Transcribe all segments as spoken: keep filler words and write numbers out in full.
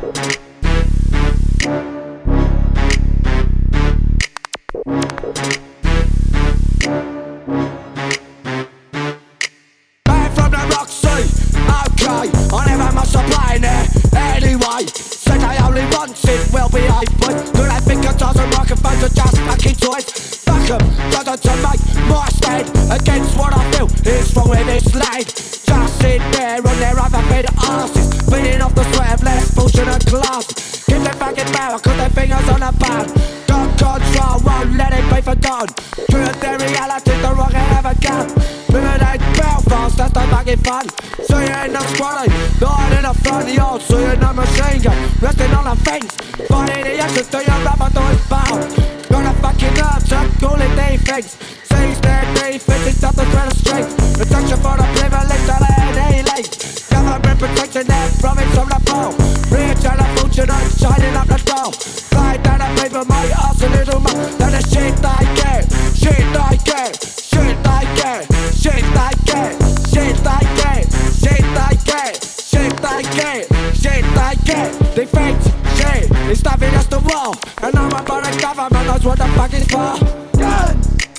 from the Roxy, okay, I never must apply there anyway. Said I only wanted well-behaved boys. Do they think a dozen microphones are just fucking toys? Fuck 'em, doesn't to make my stand against what I feel is wrong with this land. Just sit there on their other bed asses, beating off the sweat of less bullshit and class. Keep their fucking power, cause their fingers on the band. Got control, won't let it be forgotten. True to their reality, the rocket ever gun. Eliminate Belfast, that's the fucking fun. So you in the squatting, lying in the front of the yard, so you in the machine gun, resting on the fence, fighting the essence to your rubber to his bound. Got a fucking nerve to call it defense. Seize their defense, it's up the threat of strength. Protection for the privilege that they had any length. Government protection their province from the pole. Rich and unfortunate, shining up the door. Fly down the paper, my ass a little more than the shit I get. Shit I get, shit I get, shit I get, shit I get, shit I get, shit I get, shit I get. Defense, shit, it's stopping us the war. And I'm about the government knows what the fuck is for. Yeah.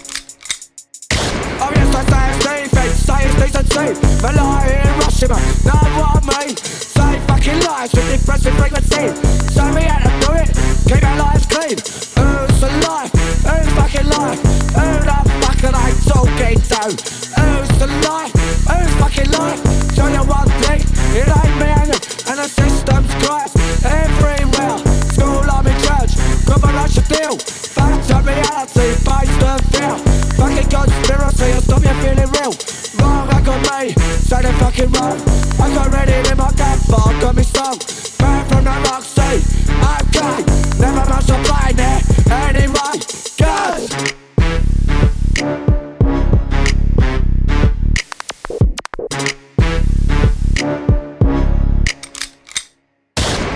Oh yes, I say it's defense, say it's decency. But lie here in Hiroshima, know what I mean? Say fucking lies with depressive frequency. So we had to do it, keep our lives clean. Who's alive? Who's fucking alive? Who the fuck are they talking to? Who's alive? Who's fucking alive? Show you one thing, it ain't me hanging, and the system's crashed everywhere. School, army, church, corporation deal. Facts of reality, based on fear. Fucking conspiracy, will stop you feeling real. Wrong, I got me, say they fucking wrong.